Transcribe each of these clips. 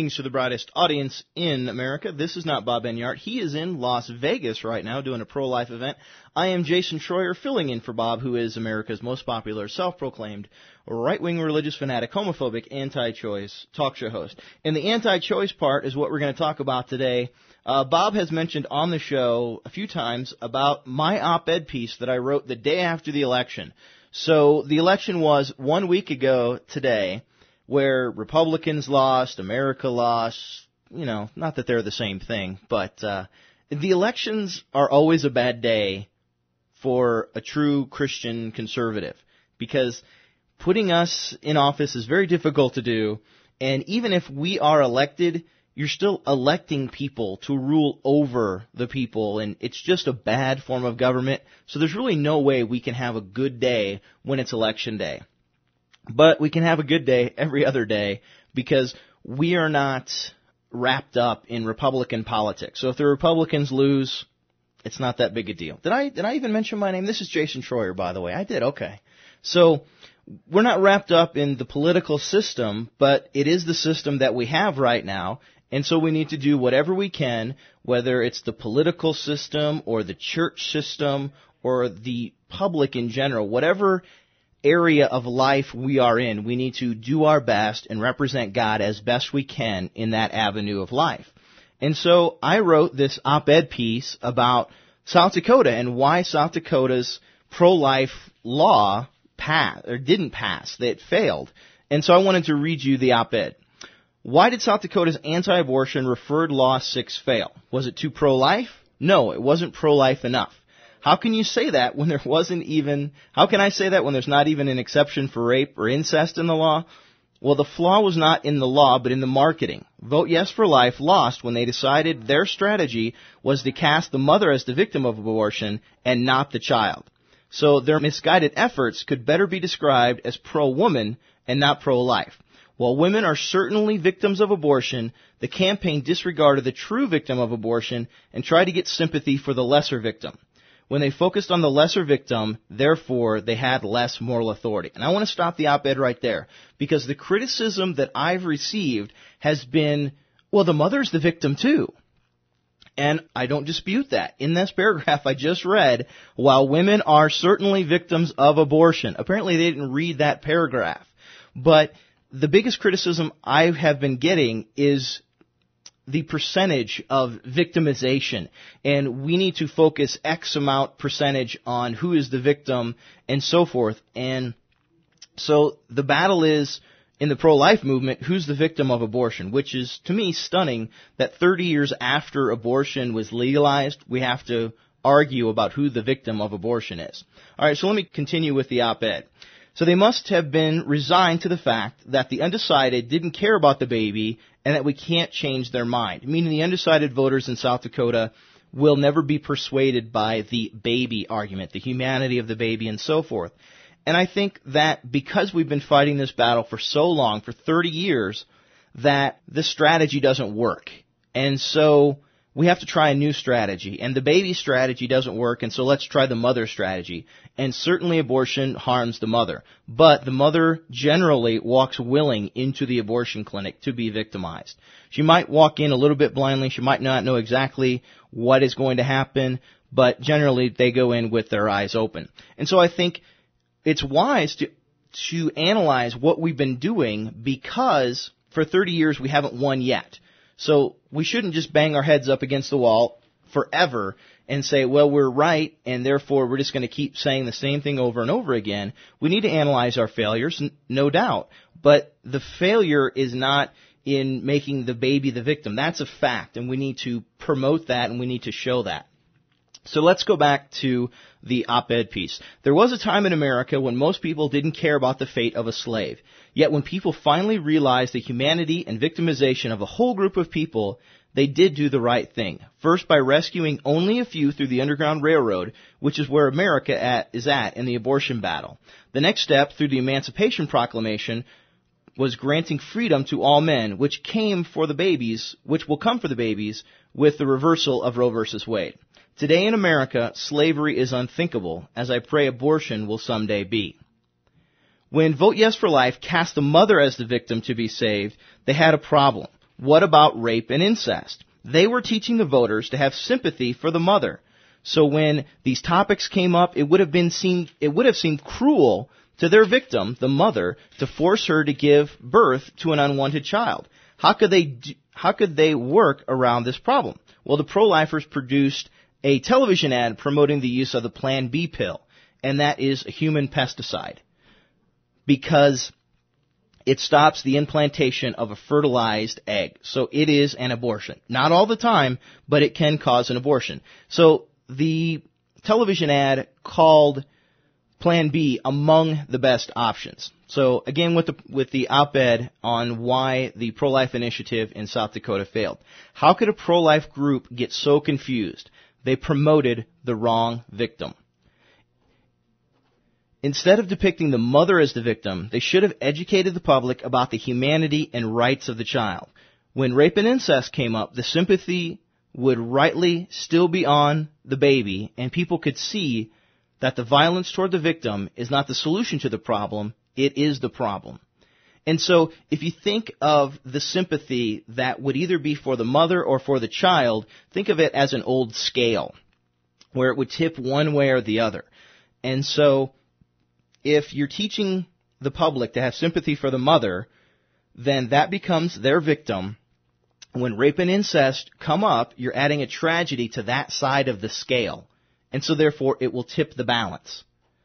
Greetings to the brightest audience in America. This is not Bob Enyart. He is in Las Vegas right now doing a pro-life event. I am Jason Schroyer filling in for Bob, who is America's most popular self-proclaimed right-wing religious fanatic, homophobic, anti-choice talk show host. And the anti-choice part is what we're going to talk about today. Bob has mentioned on the show a few times about my op-ed piece that I wrote the day after the election. So the election was 1 week ago today, where Republicans lost, America lost, not that they're the same thing, but the elections are always a bad day for a true Christian conservative, because putting us in office is very difficult to do, and even if we are elected, you're still electing people to rule over the people, and it's just a bad form of government, so there's really no way we can have a good day when it's election day. But we can have a good day every other day because we are not wrapped up in Republican politics. So if the Republicans lose, it's not that big a deal. Did I even mention my name? This is Jason Schroyer, by the way. I did, okay. So we're not wrapped up in the political system, but it is the system that we have right now. And so we need to do whatever we can, whether it's the political system or the church system or the public in general, whatever area of life we are in, we need to do our best and represent God as best we can in that avenue of life. And so I wrote this op-ed piece about South Dakota and why South Dakota's pro-life law didn't pass, that it failed. And so I wanted to read you the op-ed. Why did South Dakota's anti-abortion referred law 6 fail? Was it too pro-life? No, it wasn't pro-life enough. How can you say that when how can I say that when there's not even an exception for rape or incest in the law? Well, the flaw was not in the law, but in the marketing. Vote Yes for Life lost when they decided their strategy was to cast the mother as the victim of abortion and not the child. So their misguided efforts could better be described as pro-woman and not pro-life. While women are certainly victims of abortion, the campaign disregarded the true victim of abortion and tried to get sympathy for the lesser victim. When they focused on the lesser victim, therefore, they had less moral authority. And I want to stop the op-ed right there, because the criticism that I've received has been, well, the mother's the victim too. And I don't dispute that. In this paragraph I just read, while women are certainly victims of abortion, apparently they didn't read that paragraph. But the biggest criticism I have been getting is the percentage of victimization, and we need to focus X amount percentage on who is the victim and so forth. And so the battle is, in the pro-life movement, who's the victim of abortion, which is, to me, stunning that 30 years after abortion was legalized, we have to argue about who the victim of abortion is. All right, so let me continue with the op-ed. So they must have been resigned to the fact that the undecided didn't care about the baby and that we can't change their mind, meaning the undecided voters in South Dakota will never be persuaded by the baby argument, the humanity of the baby and so forth. And I think that because we've been fighting this battle for so long, for 30 years, that this strategy doesn't work. And so we have to try a new strategy. And the baby strategy doesn't work, and so let's try the mother strategy. And certainly abortion harms the mother. But the mother generally walks willing into the abortion clinic to be victimized. She might walk in a little bit blindly. She might not know exactly what is going to happen, but generally they go in with their eyes open. And so I think it's wise to analyze what we've been doing, because for 30 years we haven't won yet. So we shouldn't just bang our heads up against the wall forever and say, well, we're right, and therefore we're just going to keep saying the same thing over and over again. We need to analyze our failures, no doubt, but the failure is not in making the baby the victim. That's a fact, and we need to promote that, and we need to show that. So let's go back to the op-ed piece. There was a time in America when most people didn't care about the fate of a slave. Yet when people finally realized the humanity and victimization of a whole group of people, they did do the right thing. First, by rescuing only a few through the Underground Railroad, which is where America is at in the abortion battle. The next step, through the Emancipation Proclamation, was granting freedom to all men, which will come for the babies with the reversal of Roe v. Wade. Today in America, slavery is unthinkable, as I pray abortion will someday be. When Vote Yes for Life cast the mother as the victim to be saved, they had a problem. What about rape and incest? They were teaching the voters to have sympathy for the mother. So when these topics came up, it would have seemed cruel to their victim, the mother, to force her to give birth to an unwanted child. How could they work around this problem? Well, the pro-lifers produced a television ad promoting the use of the Plan B pill, and that is a human pesticide, because it stops the implantation of a fertilized egg. So it is an abortion. Not all the time, but it can cause an abortion. So the television ad called Plan B among the best options. So again, with the op-ed on why the pro-life initiative in South Dakota failed. How could a pro-life group get so confused? They promoted the wrong victim. Instead of depicting the mother as the victim, they should have educated the public about the humanity and rights of the child. When rape and incest came up, the sympathy would rightly still be on the baby, and people could see that the violence toward the victim is not the solution to the problem, it is the problem. And so if you think of the sympathy that would either be for the mother or for the child, think of it as an old scale where it would tip one way or the other. And so if you're teaching the public to have sympathy for the mother, then that becomes their victim. When rape and incest come up, you're adding a tragedy to that side of the scale. And so therefore it will tip the balance.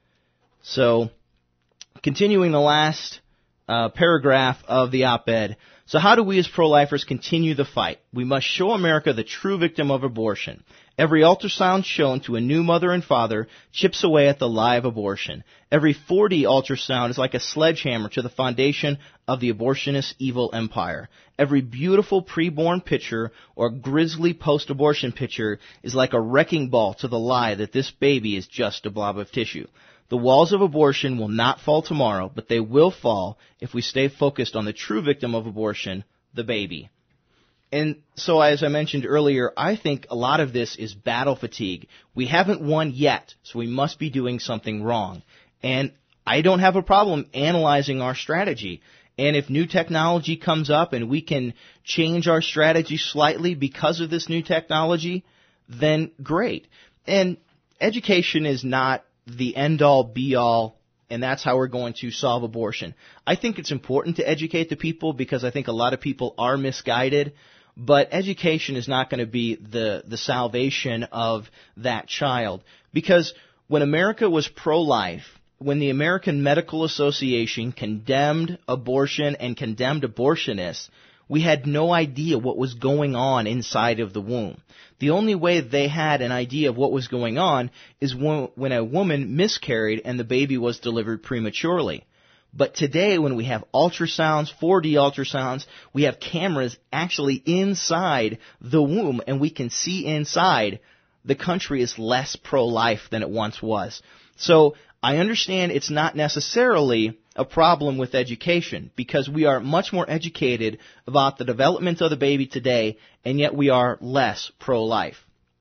So continuing the last paragraph of the op-ed. So how do we as pro-lifers continue the fight? We must show America the true victim of abortion. Every ultrasound shown to a new mother and father chips away at the lie of abortion. Every 4D ultrasound is like a sledgehammer to the foundation of the abortionist evil empire. Every beautiful preborn picture or grisly post-abortion picture is like a wrecking ball to the lie that this baby is just a blob of tissue. The walls of abortion will not fall tomorrow, but they will fall if we stay focused on the true victim of abortion, the baby. And so, as I mentioned earlier, I think a lot of this is battle fatigue. We haven't won yet, so we must be doing something wrong. And I don't have a problem analyzing our strategy. And if new technology comes up and we can change our strategy slightly because of this new technology, then great. And education is not the end-all, be-all, and that's how we're going to solve abortion. I think it's important to educate the people because I think a lot of people are misguided, but education is not going to be the salvation of that child. Because when America was pro-life, when the American Medical Association condemned abortion and condemned abortionists, we had no idea what was going on inside of the womb. The only way they had an idea of what was going on is when a woman miscarried and the baby was delivered prematurely. But today, when we have ultrasounds, 4D ultrasounds, we have cameras actually inside the womb, and we can see inside. The country is less pro-life than it once was. So I understand it's not necessarily a problem with education, because we are much more educated about the development of the baby today, and yet we are less pro-life.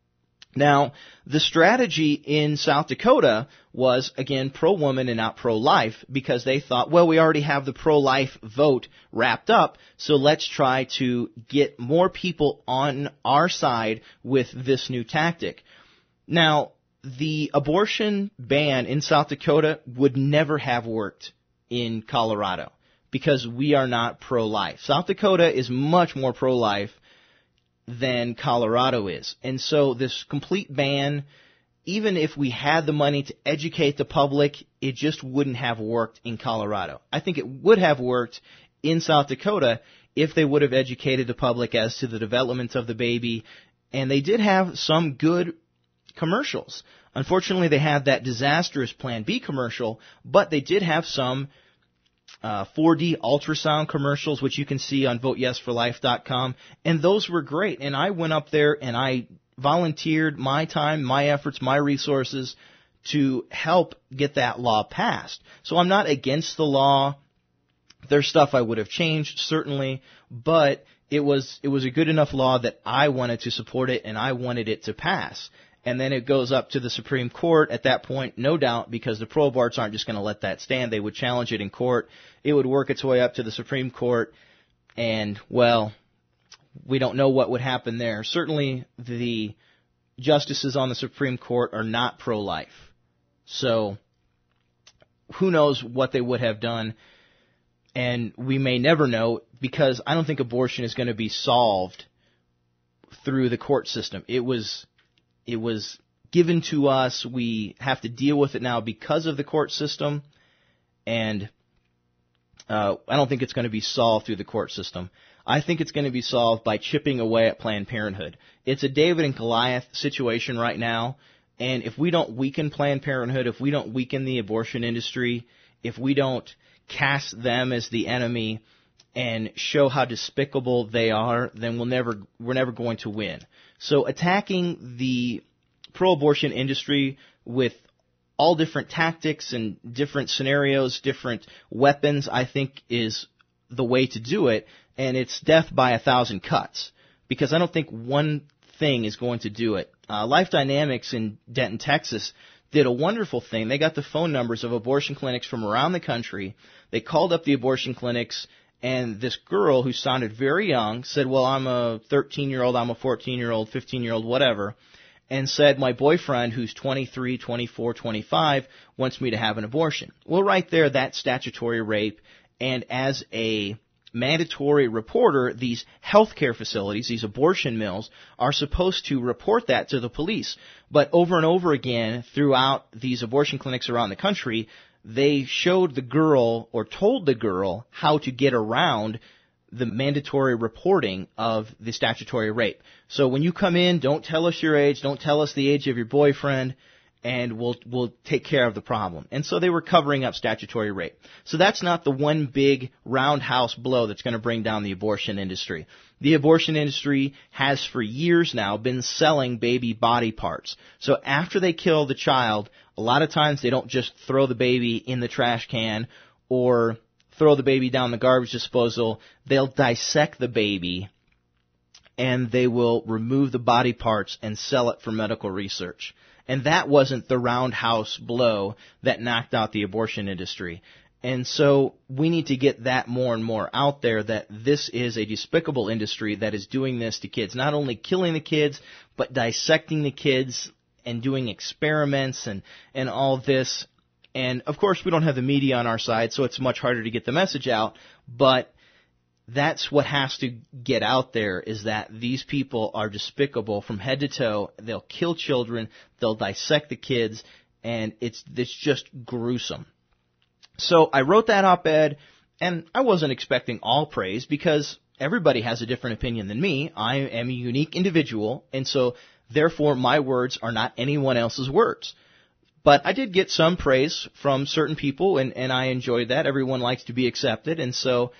Now, the strategy in South Dakota was, again, pro-woman and not pro-life, because they thought, well, we already have the pro-life vote wrapped up, so let's try to get more people on our side with this new tactic. Now, the abortion ban in South Dakota would never have worked in Colorado, because we are not pro-life. South Dakota is much more pro-life than Colorado is. And so this complete ban, even if we had the money to educate the public, it just wouldn't have worked in Colorado. I think it would have worked in South Dakota if they would have educated the public as to the development of the baby. And they did have some good commercials. Unfortunately, they had that disastrous Plan B commercial, but they did have some 4D ultrasound commercials, which you can see on VoteYesForLife.com, and those were great. And I went up there and I volunteered my time, my efforts, my resources to help get that law passed. So I'm not against the law. There's stuff I would have changed, certainly, but it was a good enough law that I wanted to support it and I wanted it to pass. And then it goes up to the Supreme Court at that point, no doubt, because the pro-aborts aren't just going to let that stand. They would challenge it in court. It would work its way up to the Supreme Court. And, well, we don't know what would happen there. Certainly the justices on the Supreme Court are not pro-life. So who knows what they would have done, and we may never know, because I don't think abortion is going to be solved through the court system. It was given to us. We have to deal with it now because of the court system, and I don't think it's going to be solved through the court system. I think it's going to be solved by chipping away at Planned Parenthood. It's a David and Goliath situation right now, and if we don't weaken Planned Parenthood, if we don't weaken the abortion industry, if we don't cast them as the enemy and show how despicable they are, then we're never going to win. So attacking the pro-abortion industry with all different tactics and different scenarios, different weapons, I think is the way to do it, and it's death by 1,000 cuts, because I don't think one thing is going to do it. Life Dynamics in Denton, Texas did a wonderful thing. They got the phone numbers of abortion clinics from around the country. They called up the abortion clinics, and this girl who sounded very young said, well, I'm a 13-year-old, I'm a 14-year-old, 15-year-old, whatever, and said, my boyfriend, who's 23, 24, 25, wants me to have an abortion. Well, right there, that's statutory rape, and as a mandatory reporter, these healthcare facilities, these abortion mills, are supposed to report that to the police. But over and over again, throughout these abortion clinics around the country, they showed the girl or told the girl how to get around the mandatory reporting of the statutory rape. So when you come in, don't tell us your age, don't tell us the age of your boyfriend, and we'll take care of the problem. And so they were covering up statutory rape. So that's not the one big roundhouse blow that's going to bring down the abortion industry. The abortion industry has for years now been selling baby body parts. So after they kill the child, a lot of times they don't just throw the baby in the trash can or throw the baby down the garbage disposal. They'll dissect the baby, and they will remove the body parts and sell it for medical research. And that wasn't the roundhouse blow that knocked out the abortion industry. And so we need to get that more and more out there, that this is a despicable industry that is doing this to kids, not only killing the kids, but dissecting the kids and doing experiments and all this. And, of course, we don't have the media on our side, so it's much harder to get the message out, but that's what has to get out there, is that these people are despicable from head to toe. They'll kill children, they'll dissect the kids, and it's just gruesome. So I wrote that op-ed, and I wasn't expecting all praise, because everybody has a different opinion than me. I am a unique individual, and so therefore my words are not anyone else's words. But I did get some praise from certain people, and I enjoyed that. Everyone likes to be accepted, and so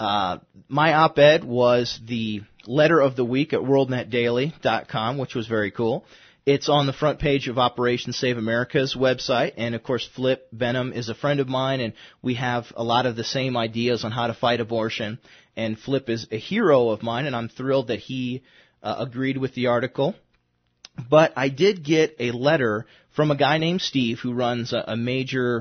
my op-ed was the letter of the week at worldnetdaily.com, which was very cool. It's on the front page of Operation Save America's website, and of course Flip Benham is a friend of mine, and we have a lot of the same ideas on how to fight abortion, and Flip is a hero of mine, and I'm thrilled that he agreed with the article. But I did get a letter from a guy named Steve who runs a major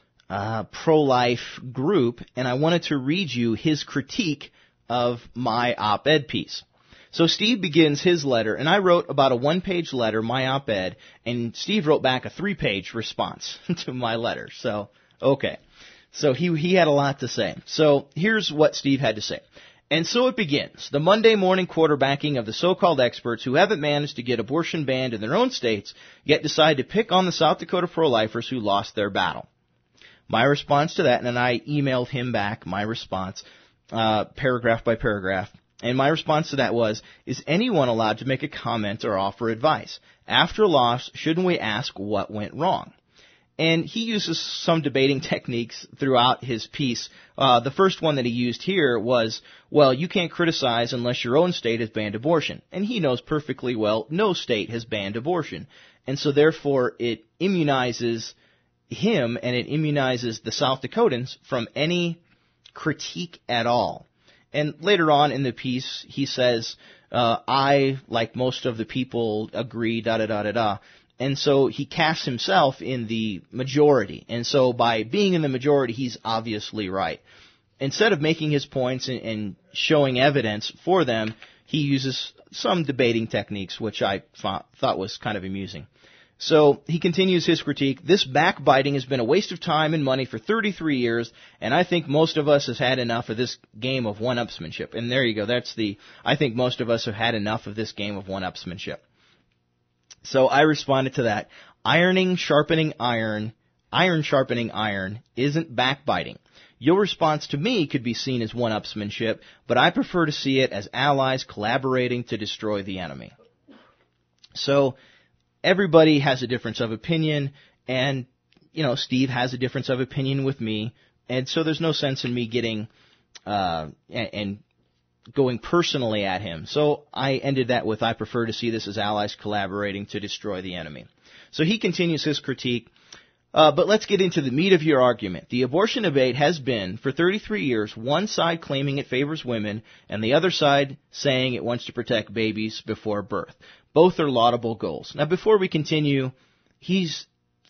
pro-life group, and I wanted to read you his critique of my op-ed piece. So Steve begins his letter, and I wrote about a one-page letter, my op-ed, and Steve wrote back a three-page response to my letter. So, okay. So he had a lot to say. So here's what Steve had to say. And so it begins, the Monday morning quarterbacking of the so-called experts who haven't managed to get abortion banned in their own states, yet decide to pick on the South Dakota pro-lifers who lost their battle. My response to that, and then I emailed him back my response, paragraph by paragraph, and my response to that was, is anyone allowed to make a comment or offer advice? After a loss, shouldn't we ask what went wrong? And he uses some debating techniques throughout his piece. The first one that he used here was, well, you can't criticize unless your own state has banned abortion. And he knows perfectly well no state has banned abortion. And so therefore it immunizes him and it immunizes the South Dakotans from any critique at all. And later on in the piece, he says, I, like most of the people, agree, da-da-da-da-da. And so he casts himself in the majority. And so by being in the majority, he's obviously right. Instead of making his points and showing evidence for them, he uses some debating techniques, which I thought was kind of amusing. So he continues his critique. This backbiting has been a waste of time and money for 33 years, and I think most of us has had enough of this game of one-upsmanship. And there you go. I think most of us have had enough of this game of one-upsmanship. So I responded to that. Iron sharpening iron isn't backbiting. Your response to me could be seen as one-upsmanship, but I prefer to see it as allies collaborating to destroy the enemy. So everybody has a difference of opinion, and, Steve has a difference of opinion with me, and so there's no sense in me getting and going personally at him. So I ended that with, I prefer to see this as allies collaborating to destroy the enemy. So he continues his critique. But let's get into the meat of your argument. The abortion debate has been, for 33 years, one side claiming it favors women and the other side saying it wants to protect babies before birth. Both are laudable goals. Now, before we continue, he's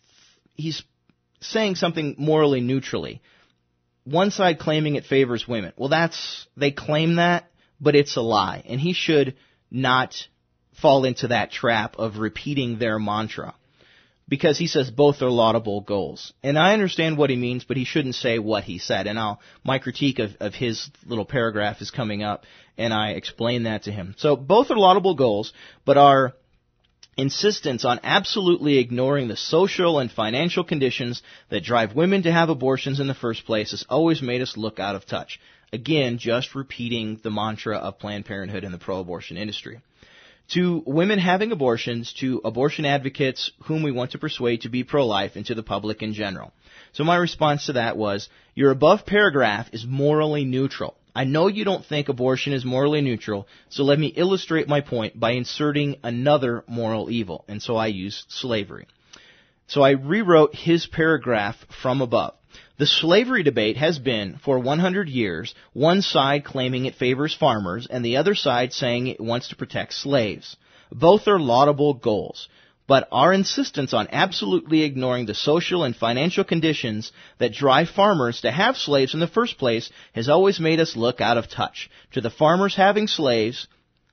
saying something morally neutrally. One side claiming it favors women. Well, they claim that, but it's a lie. And he should not fall into that trap of repeating their mantra. Because he says both are laudable goals. And I understand what he means, but he shouldn't say what he said. And my critique of his little paragraph is coming up, and I explain that to him. So both are laudable goals, but our insistence on absolutely ignoring the social and financial conditions that drive women to have abortions in the first place has always made us look out of touch. Again, just repeating the mantra of Planned Parenthood and the pro-abortion industry. To women having abortions, to abortion advocates whom we want to persuade to be pro-life, and to the public in general. So my response to that was, your above paragraph is morally neutral. I know you don't think abortion is morally neutral, so let me illustrate my point by inserting another moral evil. And so I used slavery. So I rewrote his paragraph from above. The slavery debate has been, for 100 years, one side claiming it favors farmers and the other side saying it wants to protect slaves. Both are laudable goals, but our insistence on absolutely ignoring the social and financial conditions that drive farmers to have slaves in the first place has always made us look out of touch. To the farmers having slaves,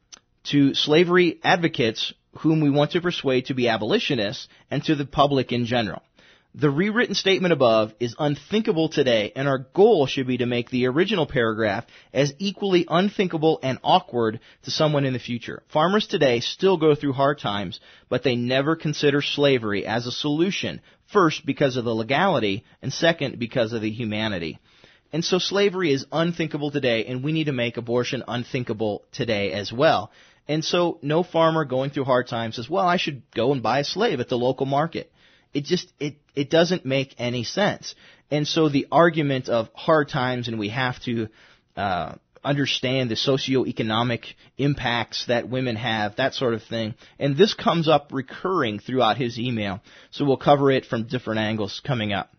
to slavery advocates whom we want to persuade to be abolitionists, and to the public in general. The rewritten statement above is unthinkable today, and our goal should be to make the original paragraph as equally unthinkable and awkward to someone in the future. Farmers today still go through hard times, but they never consider slavery as a solution, first because of the legality, and second because of the humanity. And so slavery is unthinkable today, and we need to make abortion unthinkable today as well. And so no farmer going through hard times says, well, I should go and buy a slave at the local market. It doesn't make any sense. And so the argument of hard times and we have to understand the socioeconomic impacts that women have, that sort of thing. And this comes up recurring throughout his email. So we'll cover it from different angles coming up.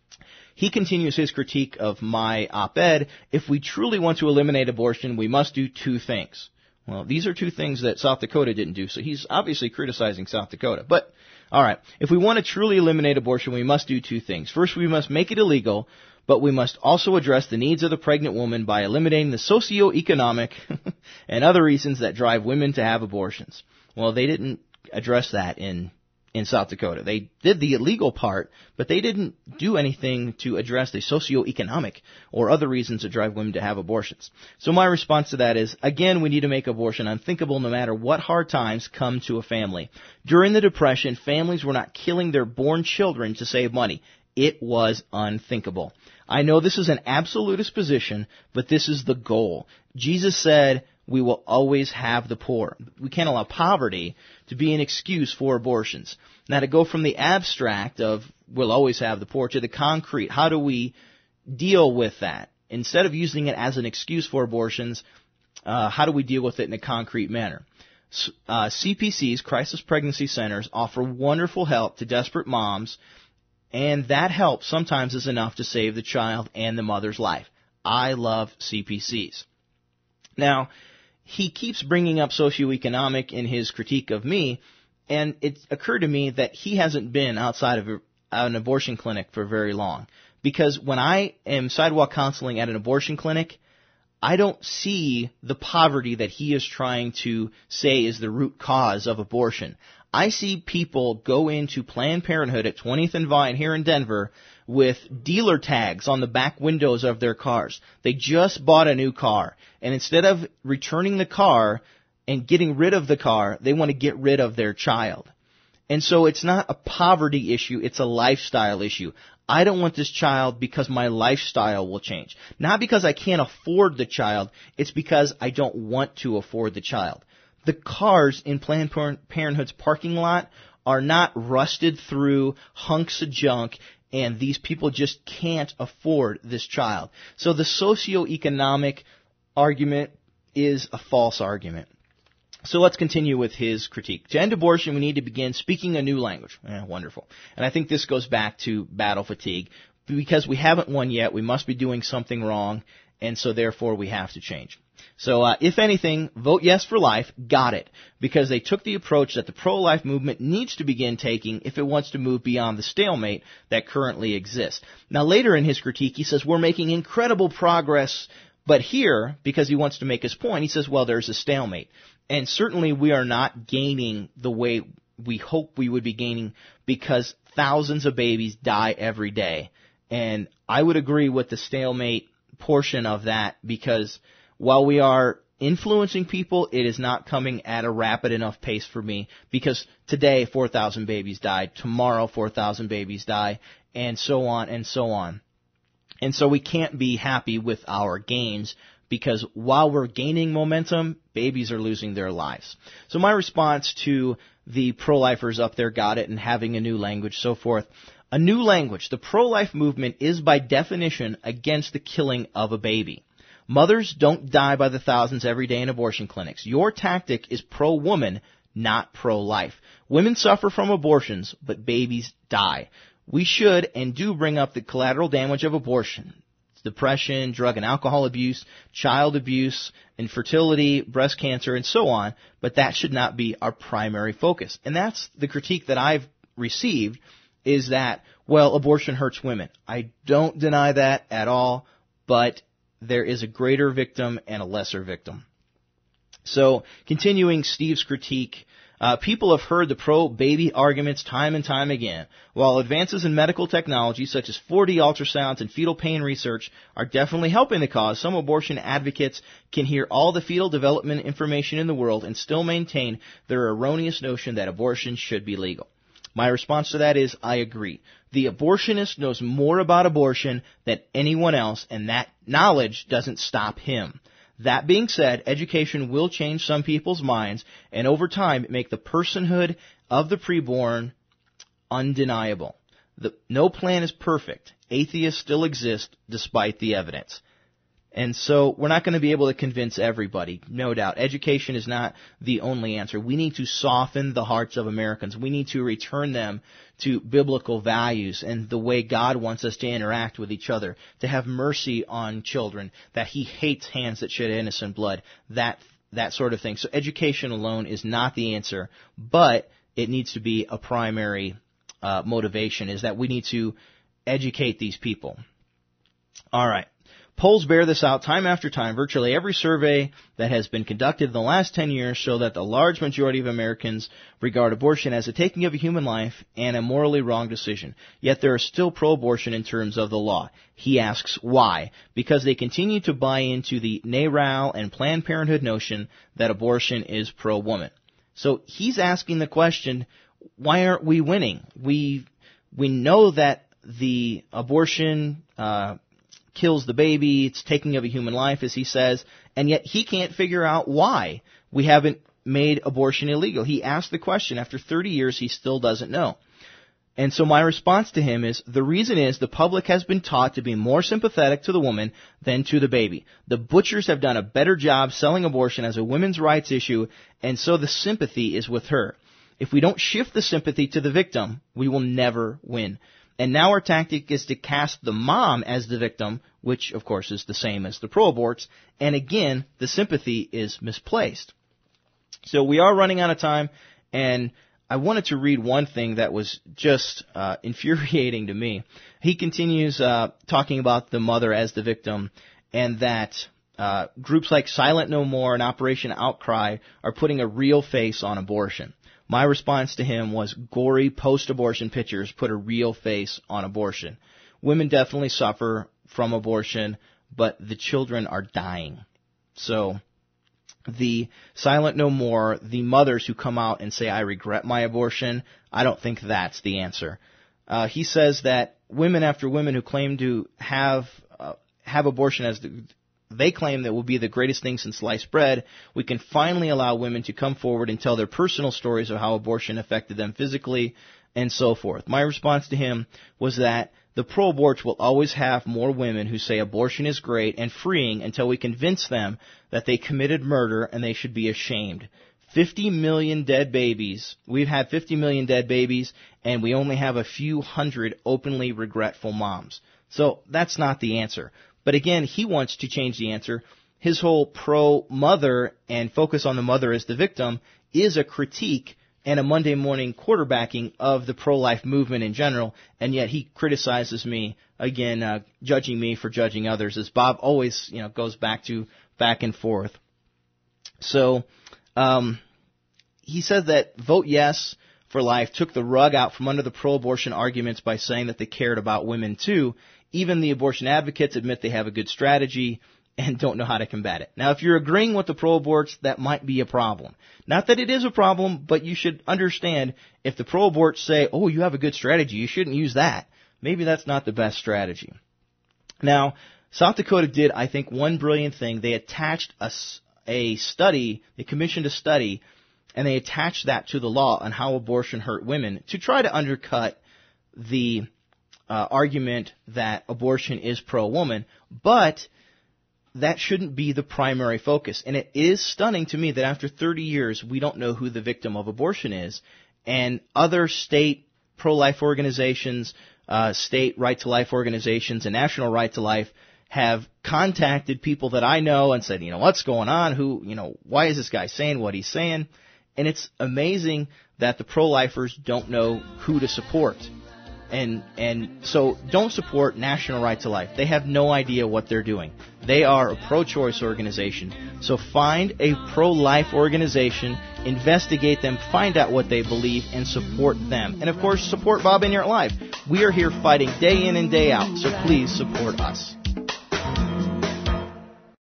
He continues his critique of my op-ed. If we truly want to eliminate abortion, we must do two things. Well, these are two things that South Dakota didn't do, so he's obviously criticizing South Dakota. But, all right, if we want to truly eliminate abortion, we must do two things. First, we must make it illegal, but we must also address the needs of the pregnant woman by eliminating the socioeconomic and other reasons that drive women to have abortions. Well, they didn't address that in South Dakota. They did the illegal part, but they didn't do anything to address the socioeconomic or other reasons that drive women to have abortions. So my response to that is, again, we need to make abortion unthinkable no matter what hard times come to a family. During the Depression, families were not killing their born children to save money. It was unthinkable. I know this is an absolutist position, but this is the goal. Jesus said, we will always have the poor. We can't allow poverty to be an excuse for abortions. Now, to go from the abstract of we'll always have the poor to the concrete, how do we deal with that? Instead of using it as an excuse for abortions, how do we deal with it in a concrete manner? CPCs, Crisis Pregnancy Centers, offer wonderful help to desperate moms, and that help sometimes is enough to save the child and the mother's life. I love CPCs. Now, he keeps bringing up socioeconomic in his critique of me, and it occurred to me that he hasn't been outside of an abortion clinic for very long. Because when I am sidewalk counseling at an abortion clinic, I don't see the poverty that he is trying to say is the root cause of abortion. I see people go into Planned Parenthood at 20th and Vine here in Denver with dealer tags on the back windows of their cars. They just bought a new car, and instead of returning the car and getting rid of the car, they want to get rid of their child. And so it's not a poverty issue, it's a lifestyle issue. I don't want this child because my lifestyle will change. Not because I can't afford the child, it's because I don't want to afford the child. The cars in Planned Parenthood's parking lot are not rusted through hunks of junk, and these people just can't afford this child. So the socioeconomic argument is a false argument. So let's continue with his critique. To end abortion, we need to begin speaking a new language. Wonderful. And I think this goes back to battle fatigue. Because we haven't won yet, we must be doing something wrong, and so therefore we have to change. So if anything, vote yes for life. Got it. Because they took the approach that the pro-life movement needs to begin taking if it wants to move beyond the stalemate that currently exists. Now later in his critique, he says we're making incredible progress, but here, because he wants to make his point, he says, well, there's a stalemate. And certainly we are not gaining the way we hope we would be gaining because thousands of babies die every day. And I would agree with the stalemate portion of that because while we are influencing people, it is not coming at a rapid enough pace for me because today 4,000 babies died, tomorrow 4,000 babies die, and so on and so on. And so we can't be happy with our gains because while we're gaining momentum, babies are losing their lives. So my response to the pro-lifers up there got it and having a new language, so forth. A new language. The pro-life movement is by definition against the killing of a baby. Mothers don't die by the thousands every day in abortion clinics. Your tactic is pro-woman, not pro-life. Women suffer from abortions, but babies die. We should and do bring up the collateral damage of abortion. Depression, drug and alcohol abuse, child abuse, infertility, breast cancer, and so on, but that should not be our primary focus. And that's the critique that I've received, is that, well, abortion hurts women. I don't deny that at all, but there is a greater victim and a lesser victim. So, continuing Steve's critique, people have heard the pro-baby arguments time and time again. While advances in medical technology such as 4D ultrasounds and fetal pain research are definitely helping the cause, some abortion advocates can hear all the fetal development information in the world and still maintain their erroneous notion that abortion should be legal. My response to that is, I agree. The abortionist knows more about abortion than anyone else, and that knowledge doesn't stop him. That being said, education will change some people's minds and over time make the personhood of the preborn undeniable. No plan is perfect. Atheists still exist despite the evidence. And so we're not going to be able to convince everybody, no doubt. Education is not the only answer. We need to soften the hearts of Americans. We need to return them to biblical values and the way God wants us to interact with each other, to have mercy on children, that He hates hands that shed innocent blood, that sort of thing. So education alone is not the answer, but it needs to be a primary motivation, is that we need to educate these people. All right. Polls bear this out time after time. Virtually every survey that has been conducted in the last 10 years show that the large majority of Americans regard abortion as a taking of a human life and a morally wrong decision. Yet there are still pro-abortion in terms of the law. He asks why. Because they continue to buy into the NARAL and Planned Parenthood notion that abortion is pro-woman. So he's asking the question, why aren't we winning? We know that the abortion kills the baby, it's taking of a human life, as he says, and yet he can't figure out why we haven't made abortion illegal. He asked the question. After 30 years, he still doesn't know. And so my response to him is, the reason is the public has been taught to be more sympathetic to the woman than to the baby. The butchers have done a better job selling abortion as a women's rights issue, and so the sympathy is with her. If we don't shift the sympathy to the victim, we will never win. And now our tactic is to cast the mom as the victim, which, of course, is the same as the pro-aborts. And again, the sympathy is misplaced. So we are running out of time, and I wanted to read one thing that was just infuriating to me. He continues talking about the mother as the victim, and that groups like Silent No More and Operation Outcry are putting a real face on abortion. My response to him was gory post-abortion pictures put a real face on abortion. Women definitely suffer from abortion, but the children are dying. So the Silent No More, the mothers who come out and say, I regret my abortion, I don't think that's the answer. He says that women after women who claim to have abortion as they claim that will be the greatest thing since sliced bread, we can finally allow women to come forward and tell their personal stories of how abortion affected them physically and so forth. My response to him was that the pro-aborts will always have more women who say abortion is great and freeing until we convince them that they committed murder and they should be ashamed. 50 million dead babies. We've had 50 million dead babies, and we only have a few hundred openly regretful moms. So that's not the answer. But again, he wants to change the answer. His whole pro-mother and focus on the mother as the victim is a critique and a Monday morning quarterbacking of the pro-life movement in general, and yet he criticizes me, again, judging me for judging others, as Bob always, goes back and forth. So he said that Vote Yes for Life took the rug out from under the pro-abortion arguments by saying that they cared about women too. Even the abortion advocates admit they have a good strategy and don't know how to combat it. Now, if you're agreeing with the pro-aborts, that might be a problem. Not that it is a problem, but you should understand if the pro-aborts say, oh, you have a good strategy, you shouldn't use that. Maybe that's not the best strategy. Now, South Dakota did, I think, one brilliant thing. They attached a study, they commissioned a study, and they attached that to the law on how abortion hurt women to try to undercut the argument that abortion is pro-woman, but that shouldn't be the primary focus. And it is stunning to me that after 30 years, we don't know who the victim of abortion is. And other state pro-life organizations, state right-to-life organizations, and national right-to-life have contacted people that I know and said, what's going on? Why is this guy saying what he's saying? And it's amazing that the pro-lifers don't know who to support. And so don't support National Right to Life. They have no idea what they're doing. They are a pro-choice organization. So find a pro-life organization, investigate them, find out what they believe, and support them. And, of course, support Bob Enyart Live. We are here fighting day in and day out, so please support us.